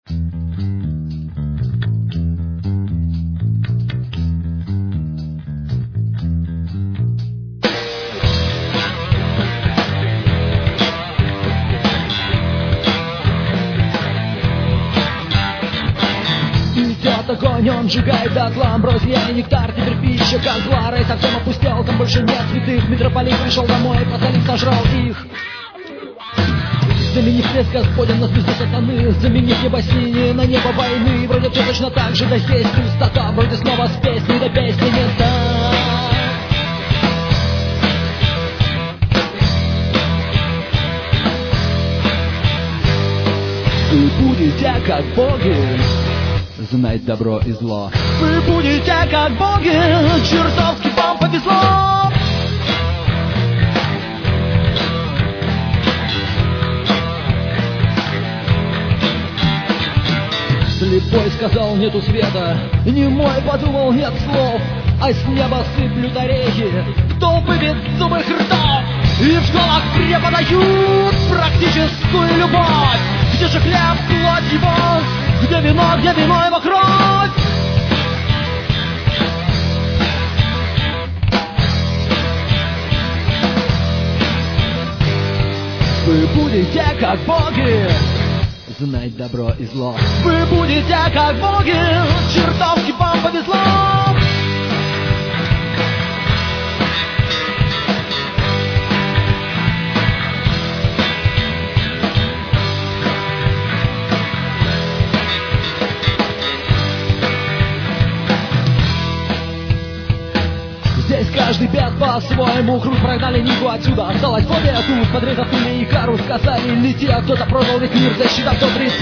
Огонь, он сжигает дотла амброзия и нектар, теперь пища козла. Рэй совсем опустел, там больше нет святых. Митрополит пришел домой, посолив сожрал их. Заменив лес Господен на звезду сатаны, заменив небо синее на небо войны. Вроде все точно так же, да есть пустота. Вроде снова с песней, да песни не так. Вы будете как боги знать добро и зло. Вы будете как боги, чертовски вам повезло. Слепой сказал нету света, немой подумал нет слов. А с неба сыплют орехи, толпы беззубых ртов. И в школах преподают практическую любовь. Где же хлеб, плоть его? Где вино его кровь? Вы будете как боги знать добро и зло. Вы будете как боги, чертовски вам повезло. Здесь каждый бед по-своему, круг прогнали Нику отсюда. Осталась фобия тут, подрезав пули и кару. Сказали лети, а кто-то продал весь мир, засчитав до 30.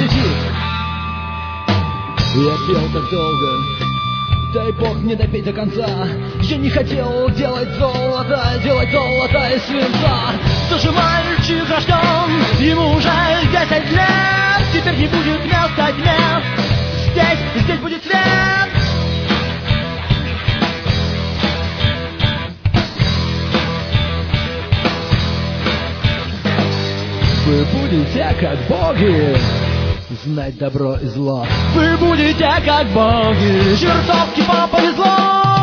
Я пел так долго, дай бог мне допеть до конца. Я не хотел делать золото из свинца. Кто же мальчик рожден, ему уже 10 лет. Теперь не будет места тьме, здесь будет свет. Вы будете как боги знать добро и зло. Вы будете как боги, чертовски вам повезло.